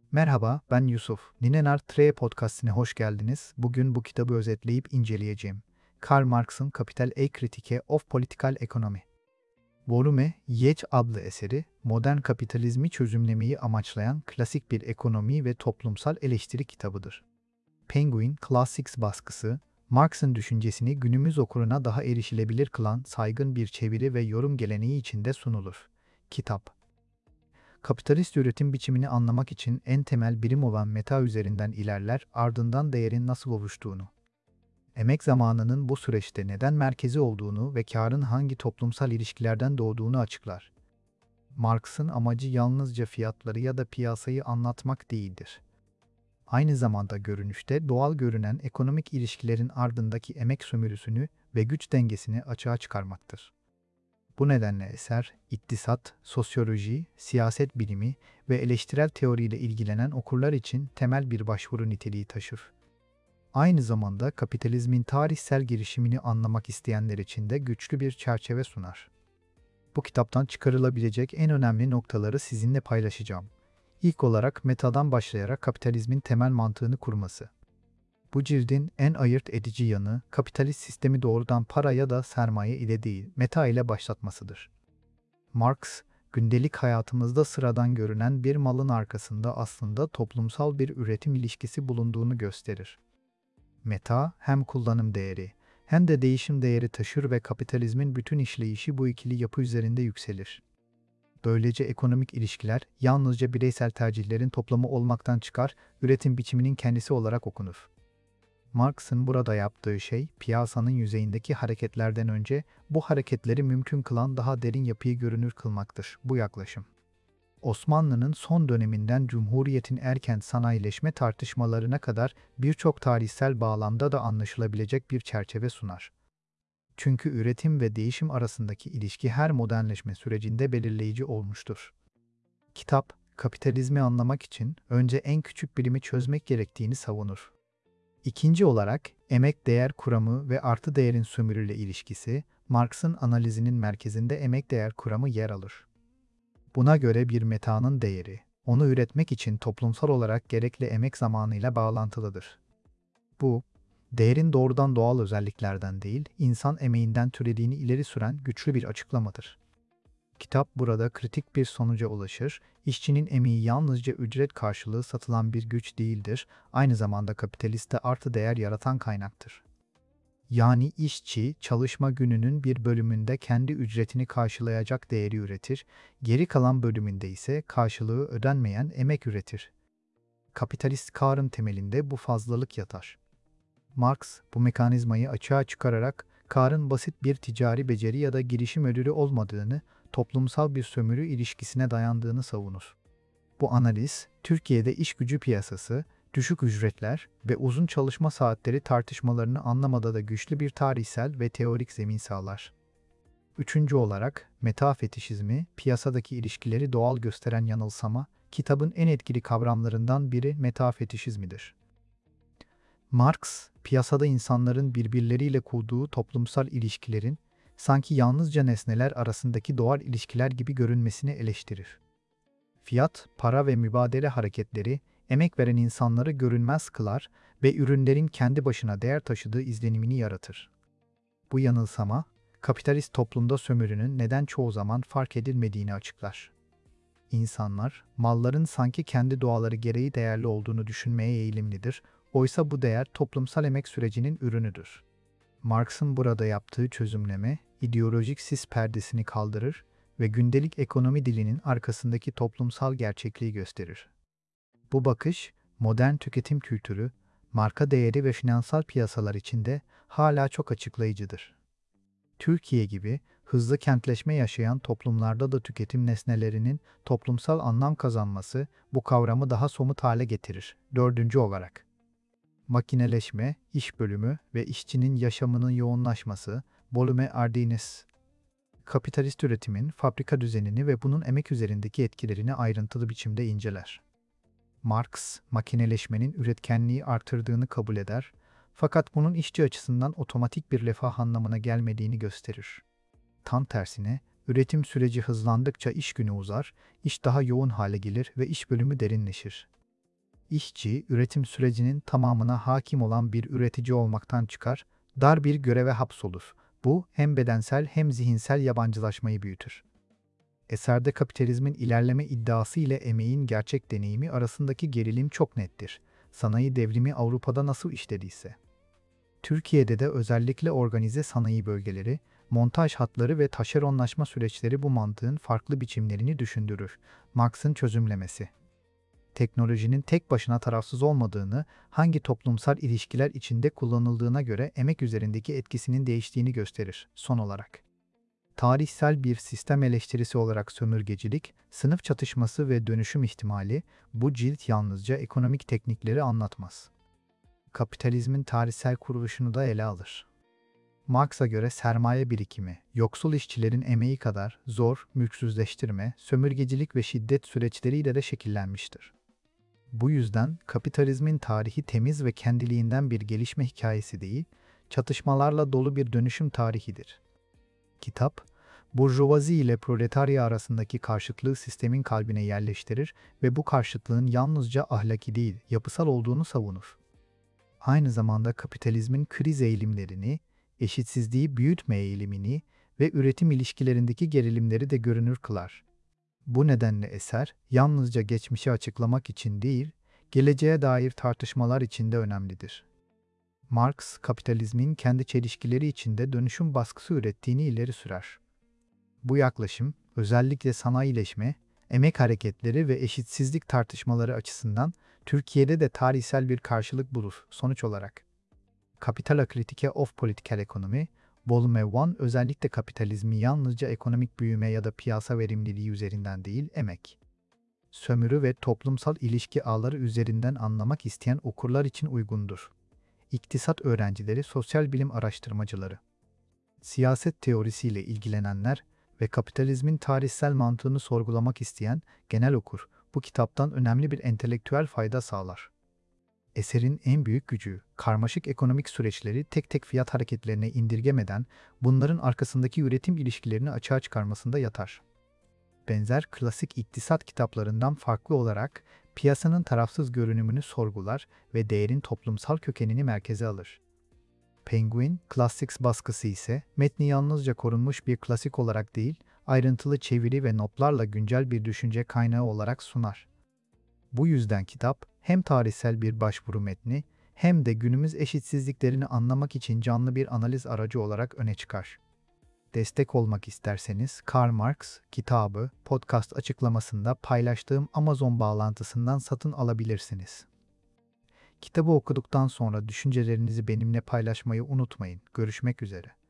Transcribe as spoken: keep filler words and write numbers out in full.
Merhaba, ben Yusuf. Ninenar Tre podcastine hoş geldiniz. Bugün bu kitabı özetleyip inceleyeceğim. Karl Marx'ın Kapital A Kritike of Political Economy. Volume Yeç adlı eseri, modern kapitalizmi çözümlemeyi amaçlayan klasik bir ekonomi ve toplumsal eleştiri kitabıdır. Penguin Classics baskısı, Marx'ın düşüncesini günümüz okuruna daha erişilebilir kılan saygın bir çeviri ve yorum geleneği içinde sunulur. Kitap Kapitalist üretim biçimini anlamak için en temel birim olan meta üzerinden ilerler, ardından değerin nasıl oluştuğunu, emek zamanının bu süreçte neden merkezi olduğunu ve kârın hangi toplumsal ilişkilerden doğduğunu açıklar. Marx'ın amacı yalnızca fiyatları ya da piyasayı anlatmak değildir. Aynı zamanda görünüşte doğal görünen ekonomik ilişkilerin ardındaki emek sömürüsünü ve güç dengesini açığa çıkarmaktır. Bu nedenle eser, iktisat, sosyoloji, siyaset bilimi ve eleştirel teoriyle ilgilenen okurlar için temel bir başvuru niteliği taşır. Aynı zamanda kapitalizmin tarihsel gelişimini anlamak isteyenler için de güçlü bir çerçeve sunar. Bu kitaptan çıkarılabilecek en önemli noktaları sizinle paylaşacağım. İlk olarak metadan başlayarak kapitalizmin temel mantığını kurması. Bu cildin en ayırt edici yanı, kapitalist sistemi doğrudan para ya da sermaye ile değil, meta ile başlatmasıdır. Marx, gündelik hayatımızda sıradan görünen bir malın arkasında aslında toplumsal bir üretim ilişkisi bulunduğunu gösterir. Meta, hem kullanım değeri, hem de değişim değeri taşır ve kapitalizmin bütün işleyişi bu ikili yapı üzerinde yükselir. Böylece ekonomik ilişkiler yalnızca bireysel tercihlerin toplamı olmaktan çıkar, üretim biçiminin kendisi olarak okunur. Marx'ın burada yaptığı şey, piyasanın yüzeyindeki hareketlerden önce bu hareketleri mümkün kılan daha derin yapıyı görünür kılmaktır. Bu yaklaşım, Osmanlı'nın son döneminden Cumhuriyet'in erken sanayileşme tartışmalarına kadar birçok tarihsel bağlamda da anlaşılabilecek bir çerçeve sunar. Çünkü üretim ve değişim arasındaki ilişki her modernleşme sürecinde belirleyici olmuştur. Kitap, kapitalizmi anlamak için önce en küçük birimi çözmek gerektiğini savunur. İkinci olarak, emek değer kuramı ve artı değerin sömürüyle ilişkisi, Marx'ın analizinin merkezinde emek değer kuramı yer alır. Buna göre bir metanın değeri, onu üretmek için toplumsal olarak gerekli emek zamanıyla bağlantılıdır. Bu, değerin doğrudan doğal özelliklerden değil, insan emeğinden türediğini ileri süren güçlü bir açıklamadır. Kitap burada kritik bir sonuca ulaşır, işçinin emeği yalnızca ücret karşılığı satılan bir güç değildir, aynı zamanda kapitaliste artı değer yaratan kaynaktır. Yani işçi, çalışma gününün bir bölümünde kendi ücretini karşılayacak değeri üretir, geri kalan bölümünde ise karşılığı ödenmeyen emek üretir. Kapitalist karın temelinde bu fazlalık yatar. Marx, bu mekanizmayı açığa çıkararak, karın basit bir ticari beceri ya da girişim ödülü olmadığını, toplumsal bir sömürü ilişkisine dayandığını savunur. Bu analiz, Türkiye'de iş gücü piyasası, düşük ücretler ve uzun çalışma saatleri tartışmalarını anlamada da güçlü bir tarihsel ve teorik zemin sağlar. Üçüncü olarak, metafetişizmi, piyasadaki ilişkileri doğal gösteren yanılsama, kitabın en etkili kavramlarından biri metafetişizmidir. Marx, piyasada insanların birbirleriyle kurduğu toplumsal ilişkilerin, sanki yalnızca nesneler arasındaki doğal ilişkiler gibi görünmesini eleştirir. Fiyat, para ve mübadele hareketleri, emek veren insanları görünmez kılar ve ürünlerin kendi başına değer taşıdığı izlenimini yaratır. Bu yanılsama, kapitalist toplumda sömürünün neden çoğu zaman fark edilmediğini açıklar. İnsanlar, malların sanki kendi doğaları gereği değerli olduğunu düşünmeye eğilimlidir, oysa bu değer toplumsal emek sürecinin ürünüdür. Marx'ın burada yaptığı çözümleme, ideolojik sis perdesini kaldırır ve gündelik ekonomi dilinin arkasındaki toplumsal gerçekliği gösterir. Bu bakış, modern tüketim kültürü, marka değeri ve finansal piyasalar içinde hala çok açıklayıcıdır. Türkiye gibi hızlı kentleşme yaşayan toplumlarda da tüketim nesnelerinin toplumsal anlam kazanması bu kavramı daha somut hale getirir. Dördüncü olarak, makineleşme, iş bölümü ve işçinin yaşamının yoğunlaşması, volume ardines, kapitalist üretimin fabrika düzenini ve bunun emek üzerindeki etkilerini ayrıntılı biçimde inceler. Marx, makineleşmenin üretkenliği artırdığını kabul eder, fakat bunun işçi açısından otomatik bir refah anlamına gelmediğini gösterir. Tam tersine, üretim süreci hızlandıkça iş günü uzar, iş daha yoğun hale gelir ve iş bölümü derinleşir. İşçi, üretim sürecinin tamamına hakim olan bir üretici olmaktan çıkar, dar bir göreve hapsolur. Bu hem bedensel hem zihinsel yabancılaşmayı büyütür. Eserde kapitalizmin ilerleme iddiası ile emeğin gerçek deneyimi arasındaki gerilim çok nettir. Sanayi devrimi Avrupa'da nasıl işlediyse. Türkiye'de de özellikle organize sanayi bölgeleri, montaj hatları ve taşeronlaşma süreçleri bu mantığın farklı biçimlerini düşündürür. Marx'ın çözümlemesi. Teknolojinin tek başına tarafsız olmadığını, hangi toplumsal ilişkiler içinde kullanıldığına göre emek üzerindeki etkisinin değiştiğini gösterir. Son olarak, tarihsel bir sistem eleştirisi olarak sömürgecilik, sınıf çatışması ve dönüşüm ihtimali, bu cilt yalnızca ekonomik teknikleri anlatmaz. Kapitalizmin tarihsel kuruluşunu da ele alır. Marx'a göre sermaye birikimi, yoksul işçilerin emeği kadar zor, mülksüzleştirme, sömürgecilik ve şiddet süreçleriyle de şekillenmiştir. Bu yüzden kapitalizmin tarihi temiz ve kendiliğinden bir gelişme hikayesi değil, çatışmalarla dolu bir dönüşüm tarihidir. Kitap, burjuvazi ile proletarya arasındaki karşıtlığı sistemin kalbine yerleştirir ve bu karşıtlığın yalnızca ahlaki değil, yapısal olduğunu savunur. Aynı zamanda kapitalizmin kriz eğilimlerini, eşitsizliği büyütme eğilimini ve üretim ilişkilerindeki gerilimleri de görünür kılar. Bu nedenle eser, yalnızca geçmişi açıklamak için değil, geleceğe dair tartışmalar için de önemlidir. Marx, kapitalizmin kendi çelişkileri içinde dönüşüm baskısı ürettiğini ileri sürer. Bu yaklaşım, özellikle sanayileşme, emek hareketleri ve eşitsizlik tartışmaları açısından Türkiye'de de tarihsel bir karşılık bulur. Sonuç olarak, Kapital A Critique of Political Economy, Volume bir özellikle kapitalizmi yalnızca ekonomik büyüme ya da piyasa verimliliği üzerinden değil, emek, sömürü ve toplumsal ilişki ağları üzerinden anlamak isteyen okurlar için uygundur. İktisat öğrencileri, sosyal bilim araştırmacıları, siyaset teorisiyle ilgilenenler ve kapitalizmin tarihsel mantığını sorgulamak isteyen genel okur, bu kitaptan önemli bir entelektüel fayda sağlar. Eserin en büyük gücü, karmaşık ekonomik süreçleri tek tek fiyat hareketlerine indirgemeden bunların arkasındaki üretim ilişkilerini açığa çıkarmasında yatar. Benzer klasik iktisat kitaplarından farklı olarak piyasanın tarafsız görünümünü sorgular ve değerin toplumsal kökenini merkeze alır. Penguin Classics baskısı ise metni yalnızca korunmuş bir klasik olarak değil, ayrıntılı çeviri ve notlarla güncel bir düşünce kaynağı olarak sunar. Bu yüzden kitap hem tarihsel bir başvuru metni hem de günümüz eşitsizliklerini anlamak için canlı bir analiz aracı olarak öne çıkar. Destek olmak isterseniz Karl Marx kitabı podcast açıklamasında paylaştığım Amazon bağlantısından satın alabilirsiniz. Kitabı okuduktan sonra düşüncelerinizi benimle paylaşmayı unutmayın. Görüşmek üzere.